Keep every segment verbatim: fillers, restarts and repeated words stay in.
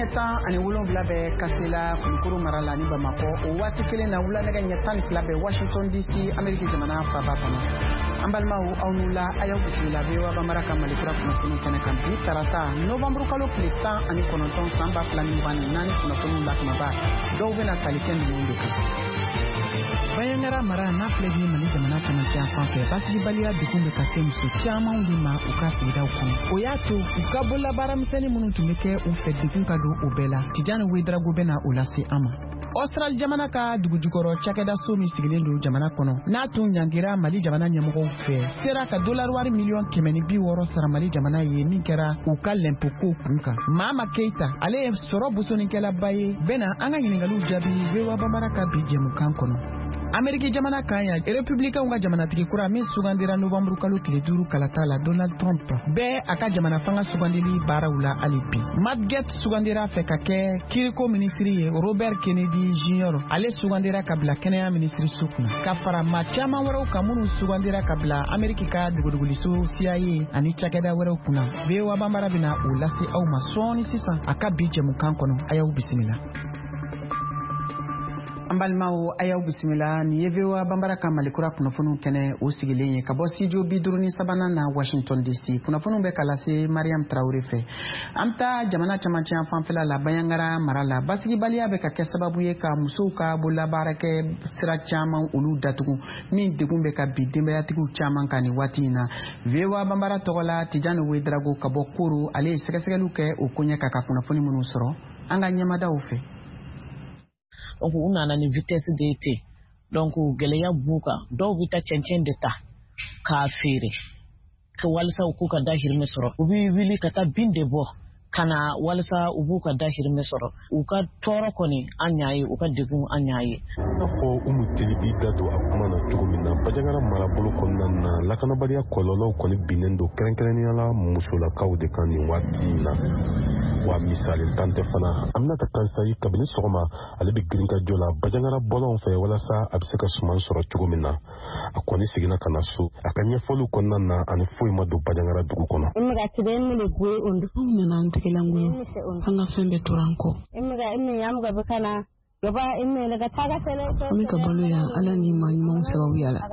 ɲɛtan ani wolonwula bɛ kasela kulukuru mara la ni Bamakɔ o waati kelen na wula nɛgɛ ɲɛ tan ni fila bɛ Washington D C Ameriki jamana faaba kɔnɔ. An balimaw aw n'u la a y'aw bisimila V O A Banbara ka Malikura kunnafoni kɛnɛ kan bi tarata nɔvanburu kalo tile tan ani kɔnɔntɔn san ba fila ni mugan ni naani kunnafoniw lakumaba dɔw bɛna tali kɛ ninnu de kan. Bayangara mara n'a filɛ ni Mali jamana camancɛ yan fan fɛ basigibaliya degun bɛ ka se muso camanw de ma u ka sigidaw kɔnɔ. O y'a to u ka bolola misɛnnin minnu tun bɛ kɛ u fɛ degun ka don o bɛɛ la. Tijani Wederago bɛna o lase an ma. Australie jamana ka dugujukɔrɔ cakɛda so min sigilen don jamana kɔnɔ n'a tun ɲangira Mali jamana ɲɛmɔgɔw fɛ sera ka dollar wari miliyɔn kɛmɛ ni bi wɔɔrɔ sara Mali jamana ye min kɛra u ka l'impôt ko kun kan. Mama Keita ale ye sɔrɔ bosonikɛlaba ye bɛna an ka ɲininkaliw jaabi V O A Banbara ka bi jɛmukan kɔnɔ. Ameriki jamana kan ya Républicain ka jamanatigi kura min sugandira Novembre kalo tile duuru kalata la Donald Trump bɛɛ a ka jamana fanga sugandili baaraw la hali bi. Matt Gaetz sugandira fɛ ka kɛ kiriko ministri ye Robert Kennedy Junior ale sugandira ka bila kɛnɛya ministri so kunna ka fara maa caman wɛrɛw ka minnu sugandira ka bila Ameriki ka duguduguliso C I A ani cakɛda wɛrɛw kunna. V O A Banbara bɛna o lase aw ma sɔɔni sisan a ka bi jɛmukan kɔnɔ a y'aw bisimila. An balimaw a y'aw bisimila ni ye V O A Banbara ka Malikura kunnafoniw kɛnɛ o sigilen ye ka bɔ studio bi duuru ni sabanan na Washington D C. Kunnafoniw bɛ ka lase Mariam Traoré fɛ. An bɛ taa jamana camancɛ fanfɛla la Bayangara mara la basigibaliya bɛ ka kɛ sababu ye ka musow ka bololabaarakɛ sira caman olu datugu min degun bɛ ka bi denbayatigiw caman kan nin waati in na. V O A Banbara tɔgɔ la Tijani Wederago ka bɔ Koro ale ye sɛgɛsɛgɛliw kɛ o koɲɛ kan ka kunnafoni minnu sɔrɔ an ka ɲɛmadaw fɛ. Donc u nana ni vitesse de te donc gɛlɛya b'u kan dɔw bɛ taa cɛncɛn de ta k'a feere ka walisa u k'u ka dahirimɛ sɔrɔ u bɛ wuli ka taa bin de bɔ kana walisa u b'u ka dahirimɛ sɔrɔ u ka tɔɔrɔ kɔni an y'a ye u ka degun an y'a ye. N'a fɔ Umu Teli b'i da don a kuma na cogo min na Bajangara marabolo kɔnɔna na lakanabaliya kɔlɔlɔw kɔni binnen don kɛrɛnkɛrɛnnenya la musolakaw de kan nin waati in na. Wa misali tan tɛ fana Aminata Kansayi kabini sɔgɔma ale bɛ girin ka jɔ la Bajangara bɔlɔn fɛ walasa a bɛ se ka suman sɔrɔ cogo min na a kɔni seginna ka na so a ka ɲɛfɔliw kɔnɔna na ani foyi ma don Bajangara dugu kɔnɔ. An ka fɛn bɛɛ tora an kɔ. An bɛ ka balo yan Ala ni maa ɲumanw sababuya la.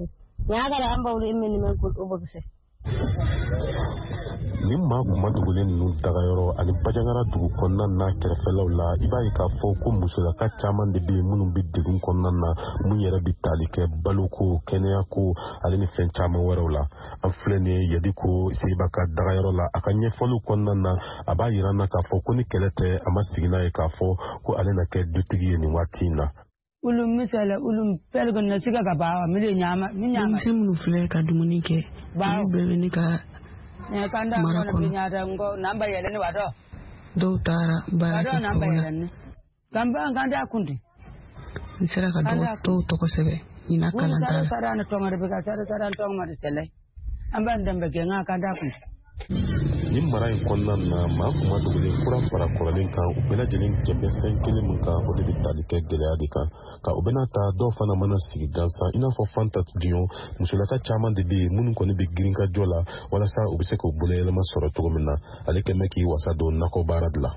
Ni maa kuma dogolen ninnu dagayɔrɔ ani Bajangara dugu kɔnɔna na kɛrɛfɛlaw la i b'a ye k'a fɔ ko musolaka caman de bɛ yen minnu bɛ degun kɔnɔna na mun yɛrɛ bɛ tali kɛ baloko kɛnɛyako ale ni fɛn caman wɛrɛw la. An filɛ nin ye Yadiko Seyiba ka dagayɔrɔ la a ka ɲɛfɔliw kɔnɔna na a b'a yira n na k'a fɔ ko ni kɛlɛ tɛ a ma sigi n'a ye k'a fɔ ko ale na kɛ dutigi ye nin waati in na. Ulum misala ulum pelgon na siga ka ba mi nyama mi nyama minnu filɛ ka dumuni kɛ ba bɛɛ ni ka ne kanda ngona bi nyata ngo namba yele ni wado dɔw taara baara kɛ namba yele ni kamba kanda kundi n sera ka dɔw dɔw tɔgɔ sɛbɛn ɲina kalan ta la sara na tonga de ka sara sara tonga ma de sele amba ndembe ke nga kanda kundi. Ni mara in kɔnɔna na maa kuma dogolen kura fara kɔrɔlen kan u bɛɛ lajɛlen jɛn fɛn kelen min kan o de bɛ tali kɛ gɛlɛya de kan ka u bɛna ta dɔw fana mana sigi gansan i n'a fɔ Fanta Dion musolaka caman de bɛ yen minnu kɔni bɛ girin ka jɔ la walasa u bɛ se k'u bolo yɛlɛma sɔrɔ cogo min na ale kɛmɛ k'i wasa don nakɔ baara de la.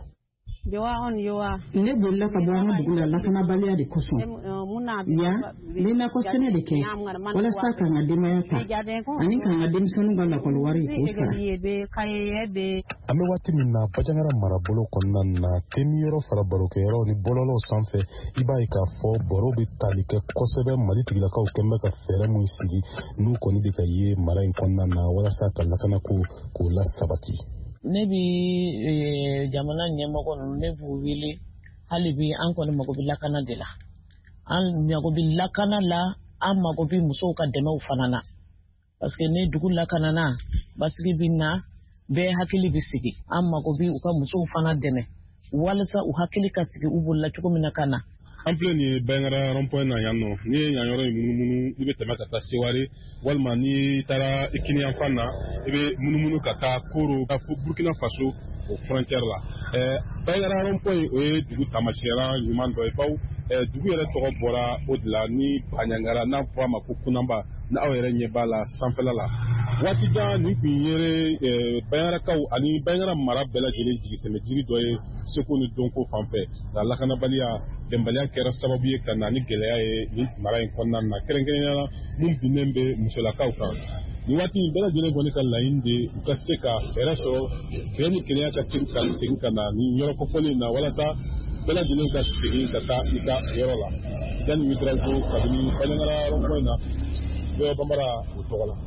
Ne bolila ka bɔ an ka dugu la lakanabaliya de kosɔn ya ne nakɔ sɛnɛ de kɛ walasa ka n ka denbaya ta ani ka n ka denmisɛnninw ka lakɔli wari k'o sara. An bɛ waati min na Bajangara marabolo kɔnɔna na temiyɔrɔ fara barokɛyɔrɔ ni bɔlɔlɔw sanfɛ i b'a ye k'a fɔ baro bɛ tali kɛ kosɛbɛ Mali tigilakaw kɛlen bɛ ka fɛɛrɛ min sigi n'u kɔni bɛ ka ye mara in kɔnɔna na walasa ka lakanako k'o lasabati. Ne bi jamana ɲɛmɔgɔ ninnu ne b'u wele hali bi an kɔni mago bɛ lakana de la an mago bɛ lakana la an mago bɛ musow ka dɛmɛw fana na parce que ne dugu lakanana basigi bɛ na bɛɛ hakili bɛ sigi an mago bɛ u ka musow fana dɛmɛ walasa u hakili ka sigi u bolola cogo min na ka na. An filɛ nin ye Bayangara rond-point na yan nɔ n'i ye yan yɔrɔ in munumunu i bɛ tɛmɛ ka taa Seware walima n'i taara Ikini yanfan na i bɛ munumunu ka taa Koro ka fo Burkina Faso o frontière la. Ɛɛ Bayangara rond-point o ye dugu taamasiyɛla ɲuman dɔ ye bawo ɛɛ dugu yɛrɛ tɔgɔ bɔra o de la ni Baɲangara n'a fɔra a ma ko Kunanba n'aw yɛrɛ ɲɛ b'a la sanfɛla la waati jan nin kun yere bayanrakaw ani bayangara mara bɛɛ lajɛlen jigisɛmɛ jiri dɔ ye seko ni dɔnko fan fɛ nka lakanabaliya bɛnbaliya kɛra sababu ye ka na ni gɛlɛya ye nin mara in kɔnɔna na kɛrɛnkɛrɛnnenya mun binnen bɛ musolakaw kan nin waati in bɛɛ lajɛlen kɔni ka laɲini de u ka se ka hɛrɛ sɔrɔ bɛn ni kɛnɛya ka segin ka na nin yɔrɔ kɔfɔlen na walasa bɛɛ lajɛlen ka segin ka taa i ka yɔrɔ la yanni mitrazo kabini bayangara rɔnpɔn in na bɛɛ banbara o tɔgɔ la.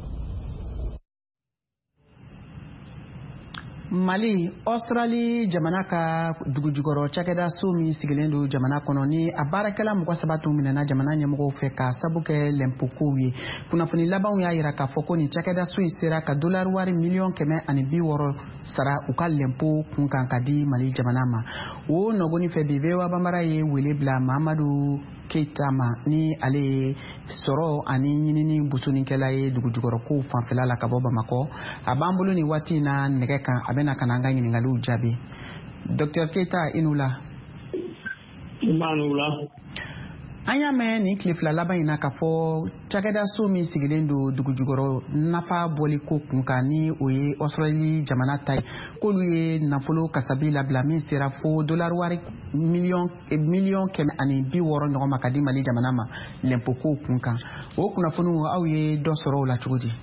Mali Australie jamana ka dugujukɔrɔ cakɛda so min sigilen don jamana kɔnɔ ni a baarakɛla mɔgɔ saba tun minɛna jamana ɲɛmɔgɔw fɛ ka sabu kɛ lɛnpokow ye kunnafoni labanw y'a yira k'a fɔ ko nin cakɛda so in sera ka dolari wari miliyɔn kɛmɛ ani bi wɔɔrɔ sara u ka lɛnpo kun kan ka di Mali jamana ma o nɔgɔni fɛ bi V O A banbara ye wele bila Mahamadu Keita ma ni ale ye sɔrɔ ani ɲinini busoninkɛla ye dugujukɔrɔ kow fanfɛla la ka bɔ Bamakɔ a b'an bolo ni waati in na nɛgɛ kan a bɛna ka na an ka ɲininkaliw jaabi Docteur Keita i n'u la. An y'a mɛn nin tile fila laban in na k'a fɔ cakɛda so min sigilen don dugujukɔrɔ nafa bɔli ko kun kan ni o ye Australie jamana ta ye k'olu ye nafolo kasabi labila min sera fo dolari wari miliyɔn kɛmɛ ani bi wɔɔrɔ ɲɔgɔn ma ka di Mali jamana ma lɛnpo ko kun kan o kunnafoniw aw ye dɔ sɔrɔ o la cogo di?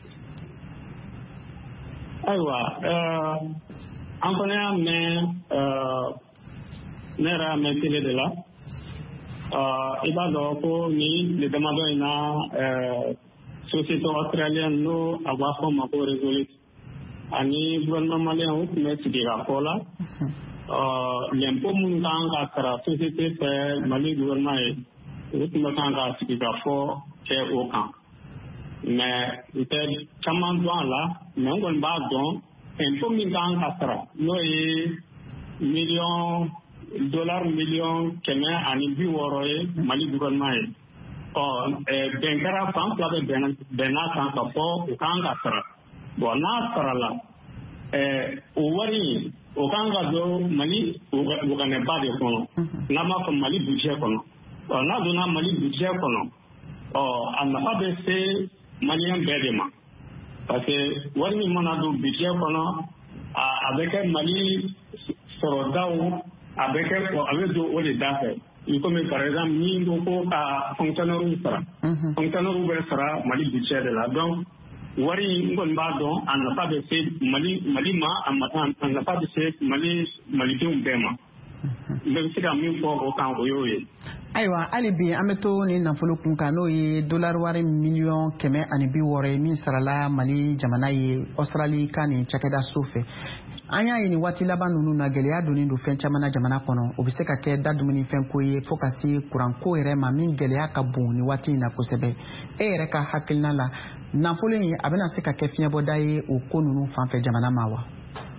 Ayiwa an fana y'a mɛn ne yɛrɛ y'a mɛn télé de la. I b'a dɔn ko ni tile damadɔ in na société australienne n'o a b'a fɔ ma ko Resolute ani gouvernement malien o tun bɛ sigi ka fɔ la l'impôt minnu kan ka sara société fɛ Mali gouvernement ye o tun bɛ kan ka sigi ka fɔ kɛ o kan mais u tɛ caman dɔn a la mais n kɔni b'a dɔn impôt min kan ka sara n'o ye miliyɔn dollar miliyɔn kɛmɛ ani bi wɔɔrɔ ye Mali gouvernement ye ɔ bɛn kɛra fan fila bɛ bɛn n'a kan ka fɔ o kan ka sara bon n'a sara la o wari o kan ka don Mali waganɛba de kɔnɔ n'a b'a fɔ Mali budget kɔnɔ ɔ n'a donna Mali budget kɔnɔ ɔ a nafa bɛ se maliyɛn bɛɛ de ma parce que wari min mana don budget kɔnɔ a bɛ kɛ Mali sɔrɔdaw a bɛ kɛ a bɛ don o de da fɛ i komi par exemple ni ko ko ka fonctionnaire sara fonctionnaire bɛ sara Mali budget de la donc wari n kɔni b'a dɔn a nafa bɛ se Mali Mali ma a nafa bɛ se Mali malidenw bɛɛ ma n bɛ se ka min fɔ o kan o y'o ye. Ayiwa hali bi an bɛ to ni nafolo kun kan n'o ye dolari wari miliyɔn kɛmɛ ani bi wɔɔrɔ ye min sarala Mali jamana ye Australie ka nin cakɛda so fɛ an y'a ye nin waati laban ninnu na gɛlɛya donnen don fɛn caman na jamana kɔnɔ o bɛ se ka kɛ da dumunifɛn ko ye fo ka se kuranko yɛrɛ ma min gɛlɛya ka bon nin waati in na kosɛbɛ e yɛrɛ ka hakilina la nafolo in a bɛna se ka kɛ fiɲɛbɔda ye o ko ninnu fanfɛ jamana ma wa?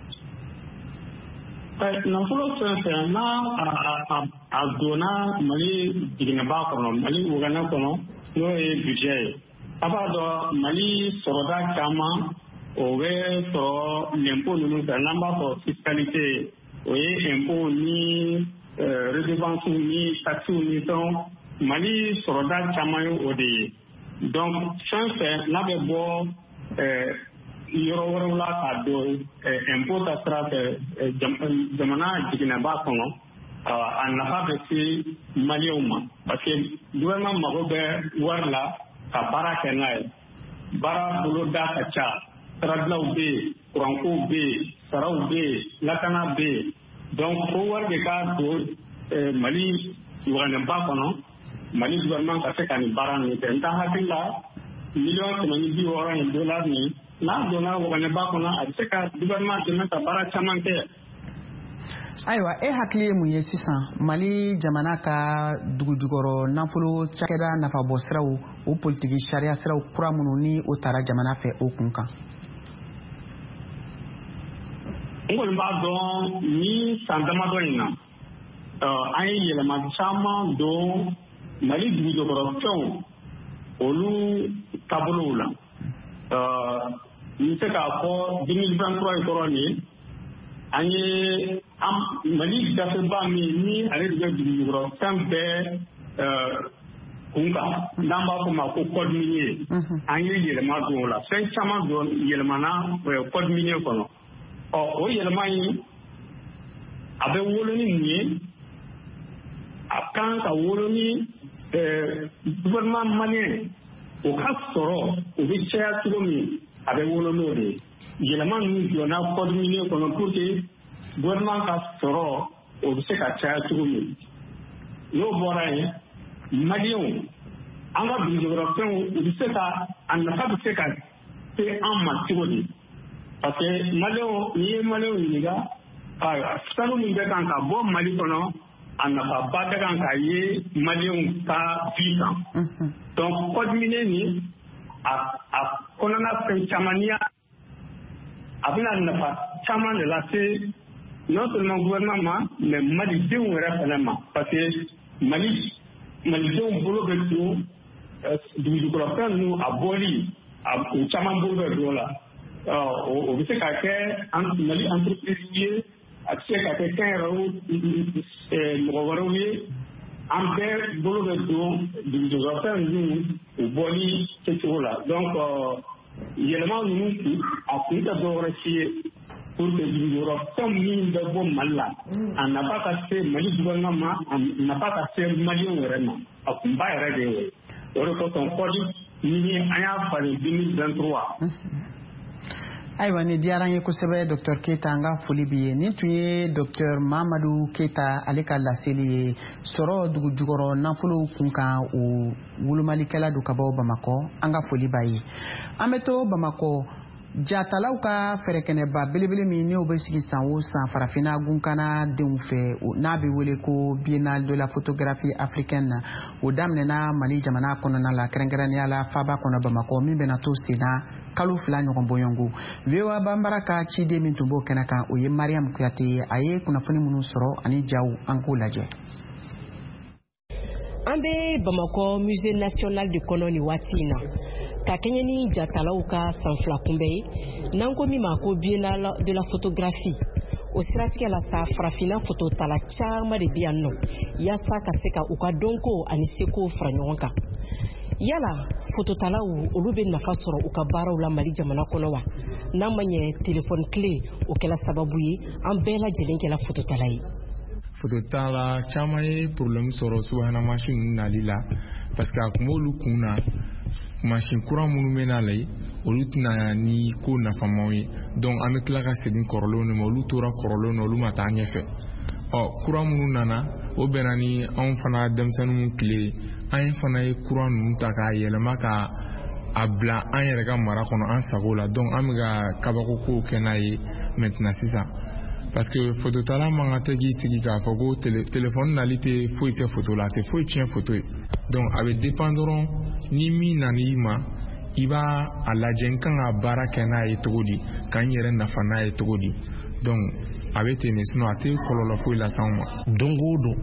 Nafolo fɛn fɛn n'a a donna Mali jiginnɛba kɔnɔ Mali wagana kɔnɔ n'o ye budget ye a b'a dɔn Mali sɔrɔda caman o bɛ sɔrɔ l'impôt ninnu fɛ n'an b'a fɔ fiscalité o ye impôt ni redevance ni taxe ni fɛnw Mali sɔrɔda caman ye o de ye donc fɛn fɛn n'a bɛ bɔ yɔrɔ wɛrɛw la k'a don impôt ta sira fɛ jamana jiginnɛba kɔnɔ a nafa bɛ se maliyɛnw ma parce que gouvernement mago bɛ wari la ka baara kɛ n'a ye baara boloda ka ca siradilaw bɛ yen kurankow bɛ yen saraw bɛ yen lakana bɛ yen donc fo wari de ka don Mali waganɛba kɔnɔ Mali gouvernement ka se ka nin baara ninnu kɛ n t'a hakili la miliyɔn kɛmɛ ni bi wɔɔrɔ in dollar nin n'a donna waganɛba kɔnɔ a bɛ se ka gouvernement dɛmɛ ka baara caman kɛ. Ayiwa e hakili ye mun ye sisan Mali jamana ka dugujukɔrɔ nafolo cakɛda nafabɔ siraw o politiki sariya siraw kura minnu ni o taara jamana fɛ o kun kan? N kɔni b'a dɔn ni san damadɔ in na an ye yɛlɛma caman don Mali dugujukɔrɔ fɛnw olu taabolow la n bɛ se k'a fɔ deux mille vingt-trois in kɔrɔ nin an ye Mali gafeba min ni ale de bɛ dugujukɔrɔ fɛn bɛɛ kunka n'an b'a fɔ ma ko code minier an ye yɛlɛma don o la fɛn caman don yɛlɛmana code minier kɔnɔ ɔ o yɛlɛma in a bɛ wolo ni mun ye a kan ka wolo ni gouvernement malien o ka sɔrɔ o bɛ caya cogo min a bɛ wolo n'o de ye yɛlɛma ninnu jɔna code minier kɔnɔ pour que gouvernement ka sɔrɔ o bɛ se ka caya cogo min n'o bɔra yen maliyɛnw an ka dugujukɔrɔfɛnw u bɛ se ka a nafa bɛ se ka se an ma cogo di parce que maliyɛnw n'i ye maliyɛnw ɲininka sanu min bɛ kan ka bɔ mali kɔnɔ a nafaba bɛ kan ka ye maliyɛnw ka vie kan donc code minier nin a a kɔnɔna fɛn caman n'i y'a a bɛna nafa caman de lase non seulement gouvernement ma mais malidenw yɛrɛ fana ma parce que mali malidenw bolo bɛ don dugujukɔrɔfɛn ninnu a bɔli o caman bolo bɛ don o la o bɛ se ka kɛ mali entreprise ye a bɛ se ka kɛ kɛnyɛrɛyew mɔgɔ wɛrɛw ye an bɛɛ bolo bɛ don dugujukɔrɔfɛn ninnu o bɔli kɛcogo la donc yɛlɛma ninnu kun a kun tɛ dɔwɛrɛ si ye pour que dugujukɔrɔfɛn min bɛ bɔ mali la a nafa ka se mali gouvernement ma a nafa ka se maliyɛnw yɛrɛ ma a kunba yɛrɛ de ye o de kosɔn code minier an y'a falen deux mille vingt-trois. ayiwa ni diyara n ye kosɛbɛ docteur Keita an ka foli b'i ye nin tun ye docteur Mamadu Keita ale ka laseli ye sɔrɔ dugujukɔrɔ nafolo kunkan o wolomalikɛla don ka bɔ Bamakɔ an ka foli b'a ye an bɛ to Bamakɔ jatalaw ka fɛrɛkɛnɛba belebele min n'o bɛ sigi san o san farafinna gunkana denw fɛ n'a bɛ wele ko biennale de la photographie africaine na o daminɛna Mali jamana kɔnɔna la kɛrɛnkɛrɛnnenya la Faba kɔnɔ Bamakɔ min bɛna to sen na kalo fila ɲɔgɔn bɔɲɔngo V O A banbara ka ciden min tun b'o kɛnɛ kan o ye Mariam Kuyate ye a ye kunnafoni minnu sɔrɔ ani jaw an k'o lajɛ. An bɛ Bamakɔ musée national de kɔnɔ nin waati in na ka kɛɲɛ ni jatalaw ka sanfila kunbɛ ye n'an ko min ma ko biennale de la photographie o siratigɛ la sa farafinna fototala caman de bɛ yan nɔ yaasa ka se ka u ka dɔnko ani seko fara ɲɔgɔn kan yala fototalaw olu bɛ nafa sɔrɔ u ka baaraw la Mali jamana kɔnɔ wa n'an ma ɲɛ telefɔni clé o kɛla sababu ye an bɛɛ lajɛlen kɛla fototala ye. Fototala caman ye problème sɔrɔ subahana mansin ninnu nali la parce que a kun b'olu kun na mansin kura minnu bɛ na la olu tɛna ni ko nafamaw ye donc an bɛ tila ka segin kɔrɔlenw de ma olu tora kɔrɔlenw na olu ma taa ɲɛfɛ ɔ kura minnu nana o bɛnna ni anw fana denmisɛnninw tile an ye fana ye kura ninnu ta k'a yɛlɛma ka a bila an yɛrɛ ka mara kɔnɔ an sago la donc an bɛ ka kabako kow kɛ n'a ye maintenant sisan parce que phototala man ka tɛ k'i sigi k'a fɔ ko téléphone nali tɛ foyi kɛ photo la a tɛ foyi tiɲɛ photo ye donc a bɛ dépend dɔrɔn ni min nan'i ma i b'a a lajɛ n kan ka baara kɛ n'a ye cogo di ka n yɛrɛ nafa n'a ye cogo di donc a bɛ ten de sinon a tɛ kɔlɔlɔ foyi lase anw ma. don o don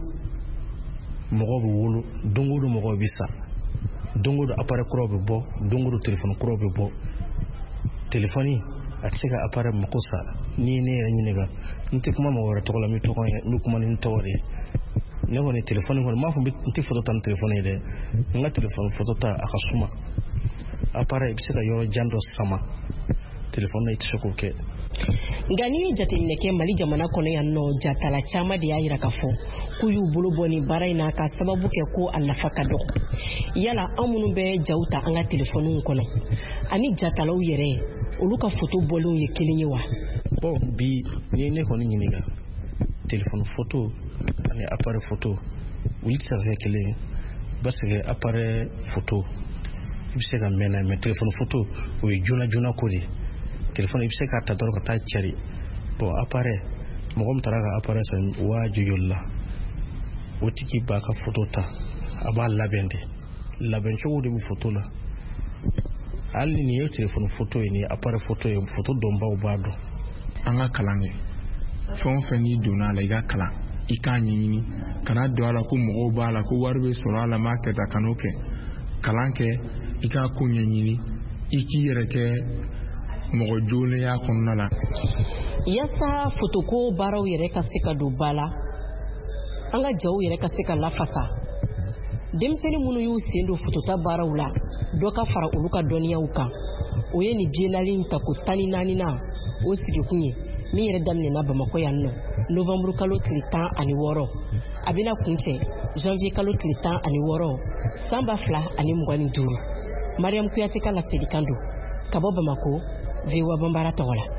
mɔgɔw bɛ wolo don o don mɔgɔw bɛ sa don o don appareil kuraw bɛ bɔ don o don téléphone kuraw bɛ bɔ téléphone a tɛ se ka appareil mako sa ni ne yɛrɛ ɲininka n tɛ kuma mɔgɔ wɛrɛ tɔgɔ la n bɛ tɔgɔ ye n bɛ kuma ni n tɔgɔ de ye ne kɔni téléphone kɔni n m'a fɔ n tɛ photo ta ni téléphone ye dɛ n ka téléphone photo ta a ka suma appareil i bɛ se ka yɔrɔ jan dɔ sama téléphone na i tɛ se k'o kɛ. Nka n'i ye jateminɛ kɛ Mali jamana kɔnɔ yan nɔ jatala caman de y'a jira k'a fɔ k'u y'u bolo bɔ nin baara in na ka sababu kɛ ko a nafa ka dɔgɔ yala an minnu bɛ jaw ta an ka téléphone kɔnɔ ani jatalaw yɛrɛ olu ka photo bɔlenw ye kelen ye wa. bon bi ni ne kɔni ɲininka téléphone photo ani appareil photo olu tɛ se ka kɛ kelen ye parce que appareil photo i bɛ se ka mɛn na mais téléphone photo o ye joona joona ko de téléphone i bɛ se k'a ta dɔrɔn ka taa cari bon appareil mɔgɔ min taara ka appareil san waa jojoli la o tigi b'a ka photo ta a b'a labɛn de labɛn cogo de bɛ photo la hali ni nin ye téléphone photo ye nin ye appareil photo ye photo dɔnbaw b'a dɔn. an ka kalan kɛ fɛn o fɛn n'i donna a la i ka kalan i k'a ɲɛɲini kana don a la ko mɔgɔw b'a la ko wari bɛ sɔrɔ a la m'a kɛ tan kan'o kɛ kalan kɛ i k'a ko ɲɛɲini i k'i yɛrɛ kɛ mɔgɔ joonenya kɔnɔna la. Yaasa fotoko baaraw yɛrɛ ka se ka don ba la an ka jaw yɛrɛ ka se ka lafasa denmisɛnni minnu y'u sen don futota baaraw la dɔ ka fara olu ka dɔnniyaw kan o ye nin biennale ta ko tan ni naani na o sigikun ye min yɛrɛ daminɛna Bamako yan nɔ novembre kalo tile tan ani wɔɔrɔ a bɛna kuncɛ janvier kalo tile tan ani wɔɔrɔ san ba fila ani mugan ni duuru. Mariam Kuyate ka laselikan don ka bɔ Bamako, V O A Bambara tɔgɔ la.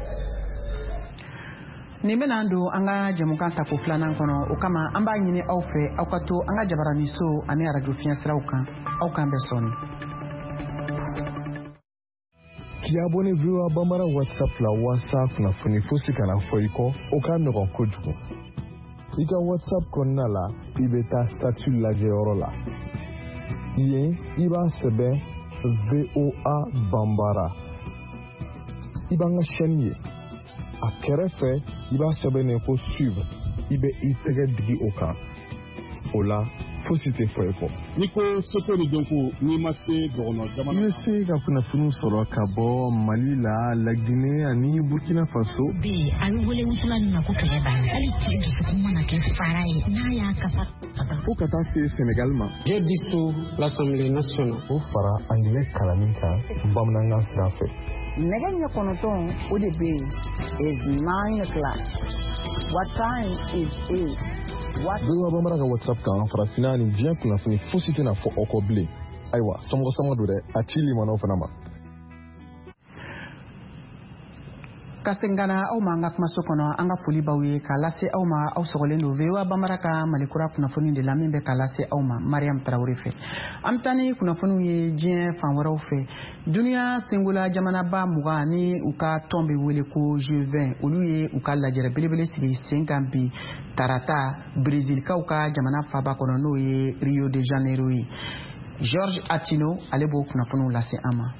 Nin bɛna don an ka jɛmukan ta ko filanan kɔnɔ o kama an b'a ɲini aw fɛ aw ka to an ka jabaraniso ani radio fiɲɛsiraw kan aw kan bɛ sɔnni. K'i abonné V O A Bambara WhatsApp la WhatsApp kunnafoni fosi kana fɔ i kɔ o ka nɔgɔn kojugu. I ka WhatsApp kɔnɔna la i bɛ taa statut lajɛyɔrɔ la. Yen i b'a sɛbɛn V O A Bambara. I b'an ka chaîne ye. A kɛrɛfɛ i b'a sɛbɛnnen ko suivre i bɛ i tɛgɛ digi o kan. O la fosi tɛ fɔ i kɔ. Ni ko seko ni dɔnko n'i ma se dɔgɔnɔ jamana. I bɛ se ka kunnafoni sɔrɔ ka bɔ Mali la, La Guinée ani Burkina Faso. Bi a bɛ wele musola min ma ko kɛlɛ banna. Hali cɛ dusukun mana kɛ fara ye n'a y'a kasa. Fo ka taa se Sénégal ma. J'ai dissous l'Assemblée nationale. O fara anglais kalanni kan bamanankan sira fɛ. Nɛgɛ ɲɛ kɔnɔntɔn o de bɛ yen is nine o'clock. What time is eight? V O A Bambara ka WhatsApp kan farafinna ni diɲɛ kunnafoni fosi tɛna fɔ aw kɔ bilen. Ayiwa sɔmɔgɔ sama don dɛ a ci limanaw fana ma. Ka segin ka na aw ma an ka kumaso kɔnɔ an ka foli b'aw ye k'a lase aw ma aw sɔgɔlen don V O A Bambara ka malikura kunnafoni de la min bɛ k'a lase aw ma Mariam Tarawele fɛ. An bɛ taa ni kunnafoniw ye diɲɛ fan wɛrɛw fɛ. Duniya sengola jamanaba mugan ni u ka tɔn bɛ wele ko G vingt olu ye u ka lajɛrɛ belebele sigi sen kan bi tarata Brésilkaw ka jamana faba kɔnɔ n'o ye Rio de Janeiro ye. George Atino ale b'o kunnafoniw lase an ma.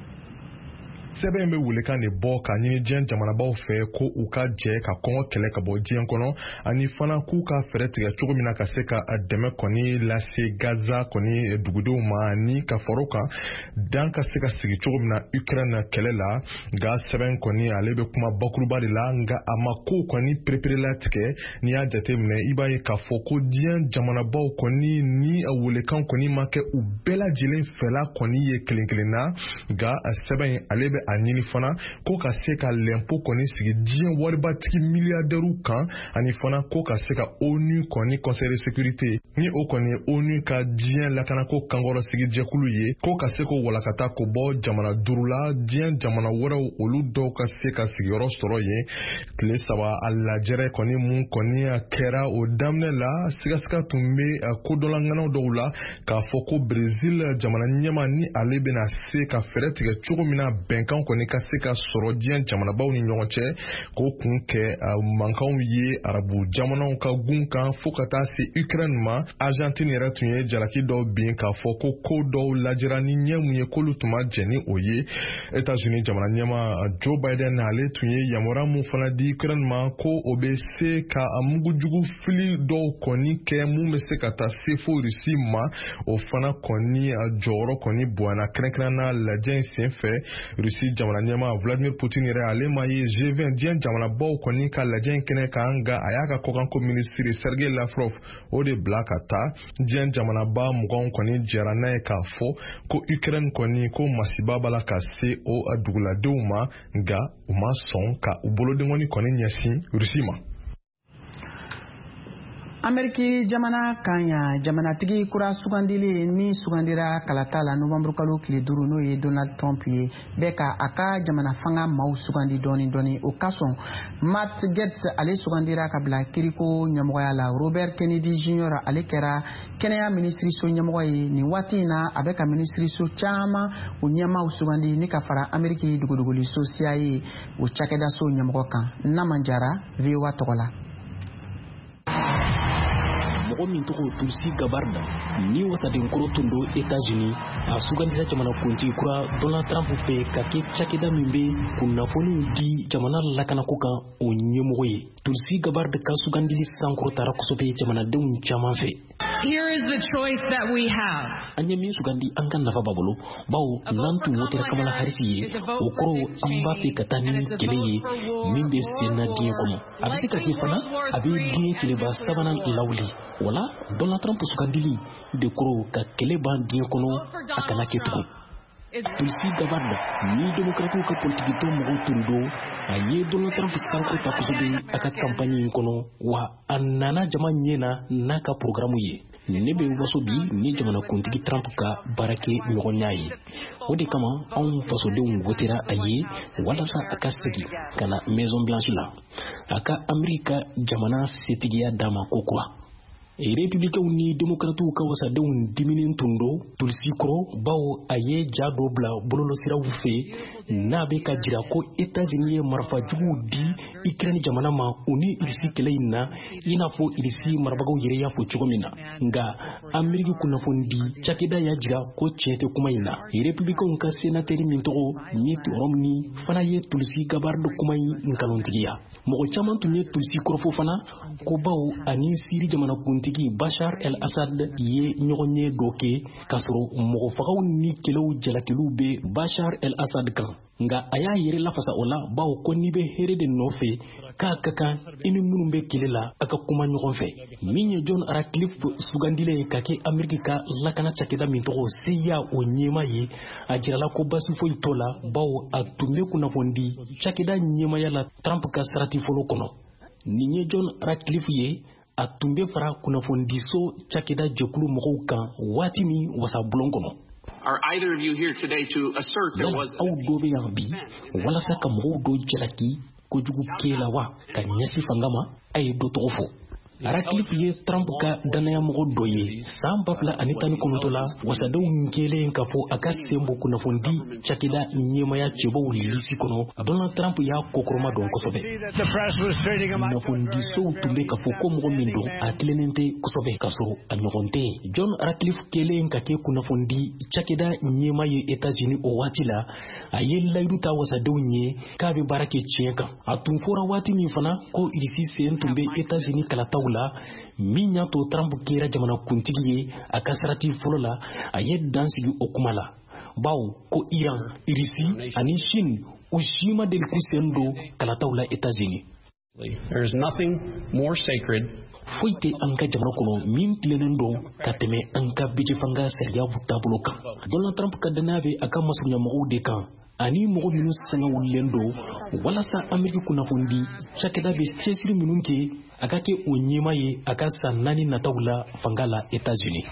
Sɛbɛn bɛ welekan de bɔ ka ɲini diɲɛ jamanabaw fɛ ko u ka jɛ ka kɔngɔ kɛlɛ ka bɔ diɲɛ kɔnɔ ani fana k'u ka fɛɛrɛ tigɛ cogo min na ka se ka dɛmɛ kɔni lase Gaza kɔni dugudenw ma ni ka faro kan dan ka se ka sigi cogo min na Ukraine kɛlɛ la nka sɛbɛn kɔni ale bɛ kuma bakuruba de la nka a ma ko kɔni pereperela tigɛ n'i y'a jateminɛ i b'a ye k'a fɔ ko diɲɛ jamanabaw kɔni ni welekan kɔni ma kɛ u bɛɛ lajɛlen fɛla kɔni ye kelen kelen na nka sɛbɛn ale bɛ a ɲini fana ko ka se ka l'impôt kɔni sigi diɲɛ waribatigi miliyardɛriw kan ani fana ko ka se ka ONU kɔni conseil de sécurité ni o kɔni ONU ka diɲɛ lakanako kankɔrɔ sigi jɛkulu ye ko ka se ko walakata ko bɔ jamana duuru la diɲɛ jamana wɛrɛw olu dɔw ka se ka sigiyɔrɔ sɔrɔ yen tile saba a lajɛrɛ kɔni mun kɔni kɛra o daminɛ la sigasika tun bɛ kodɔnlaŋanaw dɔw la k'a fɔ ko Brésil jamana ɲɛma ni ale bɛna se ka fɛɛrɛ tigɛ cogo min na bɛnkan kɔni ka se ka sɔrɔ diɲɛ jamanabaw ni ɲɔgɔn cɛ k'o kun kɛ mankanw ye arabu jamanaw ka gun kan fo ka taa se Ukraine ma Argentine yɛrɛ tun ye jalaki dɔw bin k'a fɔ ko ko dɔw lajɛra ni ɲɛ mun ye k'olu tun ma jɛ ni o ye États-Unis jamana ɲɛma Joe Biden ale tun ye yamaruya mun fana di Ukraine ma ko o bɛ se ka mugujugu fili dɔw kɔni kɛ mun bɛ se ka taa se fo Russie ma o fana kɔni jɔyɔrɔ kɔni bonyana kɛrɛnkɛrɛnna lajɛ in sen fɛ Russie jamana ɲɛma Vladimir Putin yɛrɛ ale ma ye G vingt diɲɛ jamanabaw kɔni ka lajɛ in kɛnɛ kan nka a y'a ka kɔkanko minisiri Sergei Lavrov o de bila ka taa diɲɛ jamanaba muganw kɔni jɛra n'a ye k'a fɔ ko Ukraine kɔni ko masiba b'a la ka se o duguladenw ma nka u ma sɔn ka u bolodengɔni kɔni ɲɛsin Russie ma. Ameriki jamana kanya jamanatigi kura sugandili ni sugandira kalata la novembre kalo tile duuru n'o ye Donald Trump ye bɛɛ ka a ka jamana fanga maaw sugandi dɔɔni dɔɔni o ka sɔn Matt Gaetz ale sugandira ka bila kiriko ɲɛmɔgɔya la Robert Kennedy Junior ale kɛra kɛnɛya minisiriso ɲɛmɔgɔ ye nin waati in na a bɛ ka minisiriso caman o ɲɛmaaw sugandi ni ka fara Ameriki dugudugoliso C I A o cakɛdaso ɲɛmɔgɔ kan Naman Jara V O A tɔgɔ la. Mɔgɔ min tɔgɔ Tulsi Gabbard ni wasaden koro tun do États-Unis a sugandira jamana kuntigi kura Donald Trump fɛ ka kɛ cakɛda min bɛ kunnafoniw di jamana lakanako kan o ɲɛmɔgɔ ye. Tulsi Gabbard ka sugandili sankɔrɔtara kosɛbɛ jamanadenw caman fɛ. here is the choice that we have. Anya min sugandi an kan nafa babolo bawo nantu wotera kamala harisi ye okoro amba fi katani kele ye min be sena die kono abisi ka jifana abi die kele ba sabana lawli wala Donald Trump sugandili de koro ka kele ban die kono akana ketuko Tulsi Gabbard ni demokratu ka politiki to mo tundo aye Donald Trump sanko ta kusubi aka kampanye kono wa anana jama nyena naka programu ye ne be waso bi ni jamana kuntigi Trump ka barake nyogonyai odi kama on faso de ngotira aye wala sa aka segi kana Maison Blanche la aka Amerika jamana setigia dama kokwa e republicain ni demokratu ka wasa de un diminin tundo tulsi kro bawo aye jado bla bololo sira wufe na be ka jira ko États-Unis marfa jugu di Ukraine jamana ma uni irisi keleina ina fo irisi marbago yere ya fo chugomina nga Amerika kuna fondi chakida ya jira ko chete kuma ina e republicain ka sénateur minto Mitt Romney fana ye Tulsi Gabbard kuma nkalontigia mo chaman tunye Tulsi kro fo fana ko bawo ani siri jamana kunti Bashar el-Assad ye nyogonye doke kasoro mogo fagaw ni kelew jalatilu be Bashar el-Assad kan nga aya yere la fasa ola bawo ko ni be here de nofe ka kaka inu munum be kelela aka kuma nyogon fe minye John Ratcliffe sugandile kake Amerika lakana chakeda minto seya onyema ye ajirala ko basu fo itola bawo atume kuna fondi chakeda nyema yala Trump ka sarati folo kono ninye John Ratcliffe ye atumbe fara kuna fondiso chakeda jekulu mogo kan wati mi wasa bulongono. Are either of you here today to assert there was au dobe yambi wala saka mogo do jelaki ko jugu kela wa ka nyasi fangama ay do tofo Ratcliffe ye Trump ka dana ya mogo doye samba fla anitani konotola wasa do ngele nkafo aka sembo kuna fondi chakeda nyema ya chebo lisi kono Donald Trump ya kokoroma don kosobe na fondi so tumbe kafo ko mogo mindo atlenente kosobe kasoro anyogonte John Ratcliffe kele nkake kuna fondi chakeda nyema ye États-Unis o watila ayel layruta wasa do nye kabe barake chenka atumfora wati ni fana ko irisi sen tumbe États-Unis kala la minya to Trump kera jamana kuntigi akasarati folola aye dansigi okumala bawo ko Iran irisi ani Shin ushima del kusendo kala tawla États-Unis. There is nothing more sacred foite anka jamana kono min tilenendo kateme anka bijifanga seriya vutabuloka Donald Trump kadanave aka masunya mo de kan ani mogo minnu sanga wulendo wala sa Amerika kuna fondi chakeda be chesiri minnu ke akake onyema ye akasa nani natawula fangala États-Unis.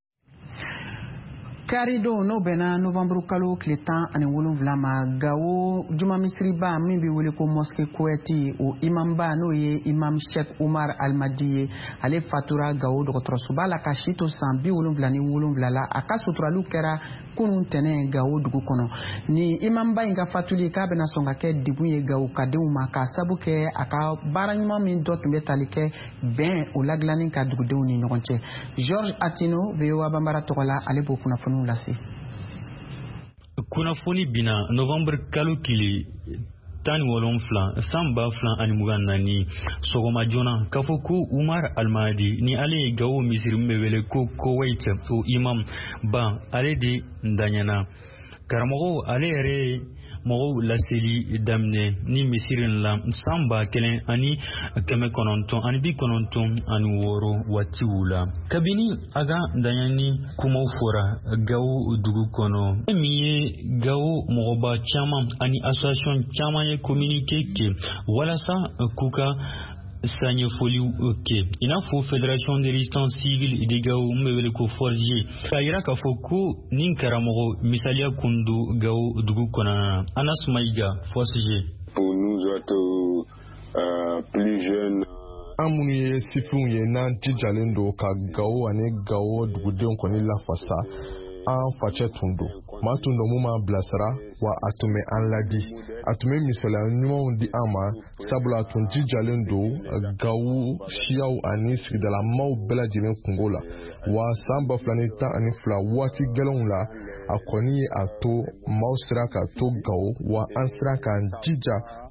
Karido no bena Novembre kalo kletan ane wolonvla ma gawo juma misri ba min bi wele ko mosque Koueti o imam ba no ye imam Sheikh Omar Al-Mahdi ale fatura gawo dokotro subala kashito san bi wolonvla ni wolonvla la akasutra lu kera kunun tene gawo dugu kono ni imam ba inga fatuli ka bena songa ke dibuye gawo kadewu ma ka sabuke aka baranyuma min dot metalike ben o laglani ka dugu dewu ni nyogonche George Atino vewa bambara tokola ale bo kuna fonu lasi kunafoni bina Novembre kalo kili tani wolon flan samba flan ani mugan nani sogoma jona kafoku Umar Al-Mahdi ni ale gawo misiri mbewele ko Kuwait o imam ba ale di ndanyana karamogo ale re mogo laseli damne ni misirin la samba kelen ani keme kononton ani bi kononton ani woro watiwula kabini aga danyani kuma fora gawo dugu kono miye gawo mogo ba chama ani association chama ye communiqué ke wala sa kuka Sanye foli ok ina fo fédération de résistance civile et des gawo mbele ko forger kayira ka foko nin karamogo misalia kundu gawo dugu kona Anas Maïga forger pour nous autres euh, plus jeunes amunu ye sifun ye nan jijalen do ka gawo ani gawo dugu den koni la fasa an face tundo ma tundo mu ma blasara wa atume an ladi atume misala nyumo di ama sabula tun jijalen do gawu shiyaw ani sigdala maw bela jilen kungola wa samba flani ta ani fla wati gelon la akoni ato maw sira ka to gawo wa an sira ka jija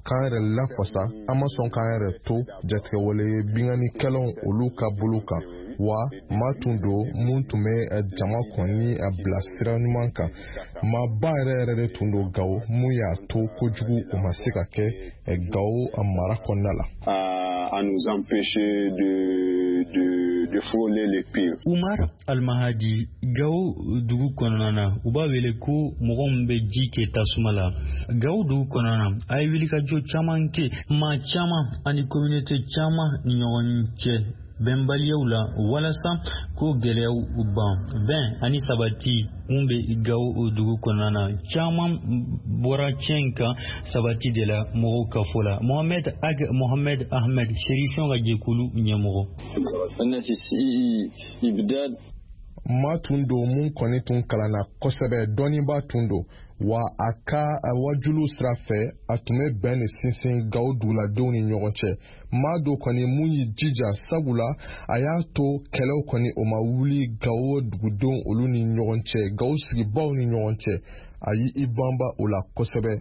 k'an yɛrɛ lafasa an ma sɔn k'an yɛrɛ to jatigɛ wale ye binganikɛlaw olu ka bolo kan wa maa tun don mun tun bɛ jama kɔni bila sira ɲuman kan maaba yɛrɛ yɛrɛ de tun don Gao mun y'a to kojugu o ma se ka kɛ Gao mara kɔnɔna la. à nous empêcher de, de, de frôler les pires. Umar Al-Mahadi, Gao dugu konana, uba wele ko mɔgɔ min bɛ ji kɛ tasuma la. Gao dugu konana, a ye wili ka jɔ caman kɛ, maa caman ani communauté caman ni ɲɔgɔn cɛ. Bɛnbaliyaw la walasa ko gɛlɛyaw ban bɛn ani sabati mun bɛ Gao dugu kɔnɔna na caman bɔra tiɲɛ kan sabati de la mɔgɔw ka fɔ la. Mohamed Ag Mohamed Ahmed Chérifien ka jɛkulu ɲɛmɔgɔ. Ma tun don mun kɔni tun kalanna kosɛbɛ dɔnnibaa tun don wa a ka wajulu sira fɛ a tun bɛ bɛn ni sinsin Gao duguladenw ni ɲɔgɔn cɛ. Maa dɔ kɔni mun y'i jija sabula a y'a to kɛlɛw kɔni o ma wuli Gao dugudenw olu ni ɲɔgɔn cɛ Gao sigibaw ni ɲɔgɔn cɛ a y'i i banba o la kosɛbɛ.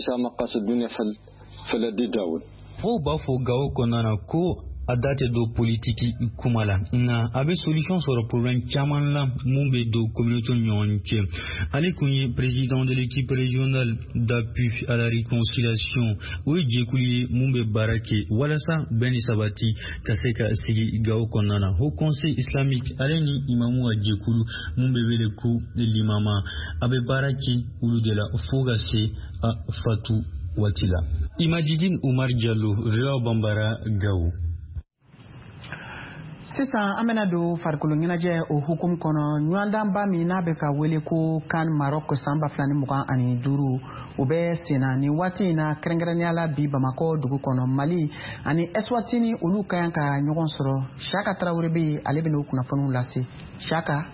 Fo b'a fɔ Gao kɔnɔna ko a date do politiki kuma la nga a bɛ solution sɔrɔ problème caman la mun bɛ don communauté ɲɔgɔn cɛ. Ale kun ye président de l'équipe régionale d'appui à la réconciliation o ye jɛkulu ye mun bɛ baara kɛ walasa bɛn ni sabati ka se ka sigi Gao kɔnɔna na. Haut conseil islamique ale ni imamu ka jɛkulu mun bɛ wele ko limama a bɛ baara kɛ olu de la fo ka se a fatu waati la. Imajidine Umar Diallo, Réa Bambara, Gao. Sisan an bɛna don farikolo ɲɛnajɛ o hukumu kɔnɔ ɲɔgɔndanba min n'a bɛ ka wele ko kan Maroc san ba fila ni mugan ani duuru o bɛ senna ni waati in na kɛrɛnkɛrɛnnenya la bi Bamakɔ dugu kɔnɔ Mali ani Eswatini olu ka kan ka ɲɔgɔn sɔrɔ. Saka Tarawele bɛ yen ale bɛna o kunnafoniw lase. Saka.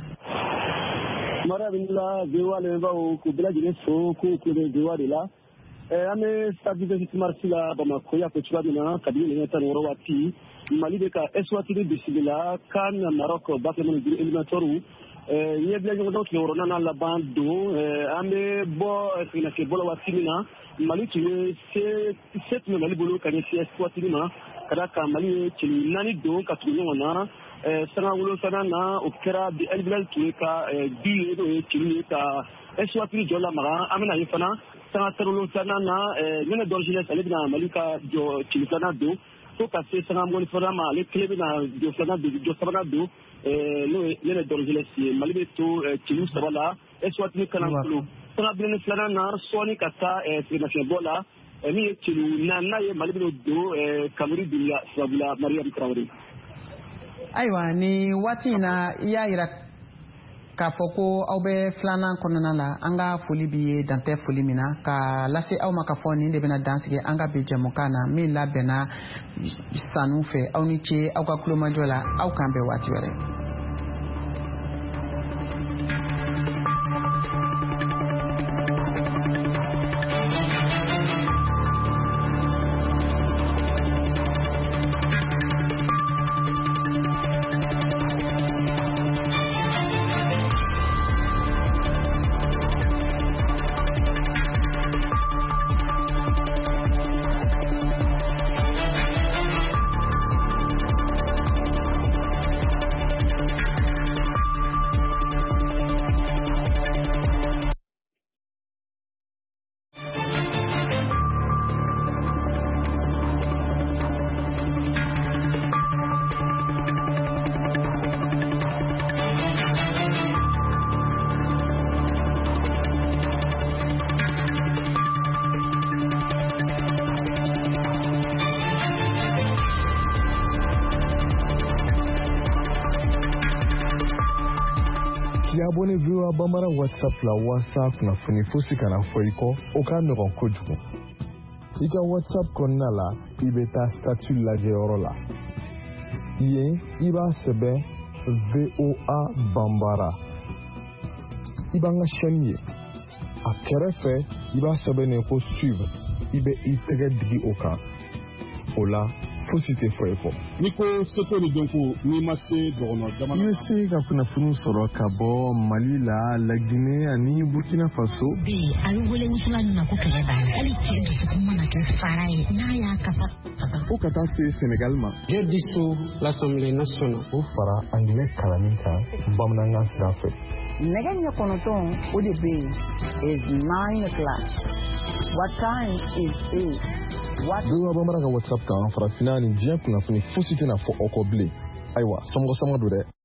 Mara binula biwa le bawo ku bela jine so ku ku de biwa de la eh ame stabilité marché la Bamako ya ko tuba mina kabili ne tan woro wati Mali de ka Eswatini bisila kan Maroc ba ke mon gri éliminatoire eh yebla ñu do ki woro na la bando eh ame bo fina ke bolo wati mina Mali tu c'est sept Mali bolo kan ci Eswatini ma kada ka Mali ci nani do ka tu ñu na eh sana wulo sana na o kera bi elbilal ki ka bi do ci ka Eswatini jola mara amena yifana sana tarulo sana na eh ñene d'origine salibina Mali ka jo ci sana do to ka se sana ngoni forama le club na jo sana do jo sana do eh lo ñene d'origine si Mali be to ci sabala Eswatini kana kulu sana bin sana na soni kata eh national bola eh mi ci na na ye Mali do do Kamuri Dunya sabula Mariam Traoré. Ayiwa ni waati na ya yira k'a fɔ ko aw bɛ filanan kɔnɔna la an ka foli b'i ye dan tɛ foli min na ka lase aw ma ka fɔ nin de bɛna dansigi an ka bi jɛmukan na min labɛnna sanu fɛ aw ni ce aw ka kulomajɔ la aw k'an bɛn waati wɛrɛ. Abonné VOA Bambara WhatsApp la WhatsApp na funi fosi kana foiko oka nɔgɔn kojugu. I ka WhatsApp kɔnɔna la i bɛ taa statut lajɛyɔrɔ la. Yen i b'a sɛbɛn V O A Bambara. I b'an ka chaîne ye. A kɛrɛfɛ i b'a sɛbɛnnen ko suivre. I bɛ i tɛgɛ digi o kan. O la fosi tɛ fɔ i kɔ. Ni ko soto ni donko ni ma se dɔgɔnɔ jamana. I bɛ se ka kunnafoni sɔrɔ ka bɔ Mali la, La Guinée ani Burkina Faso. Bi a bɛ wele wusulan na ko kɛlɛ banna hali cɛ dusukun mana kɛ kɛ fara ye n'a y'a kasa fo ka taa se Sénégal ma. Je dissous l'Assemblée nationale. O fara anglais kalanni kan bamanankan sira fɛ. nɛgɛ ɲɛ kɔnɔntɔn o de bɛ yen is nine o'clock. What time is it? V O A Bambara ka WhatsApp kan farafinna ni diɲɛ kunnafoni fosi tɛna fɔ aw kɔ bilen. Ayiwa, sɔmɔgɔ sama don dɛ.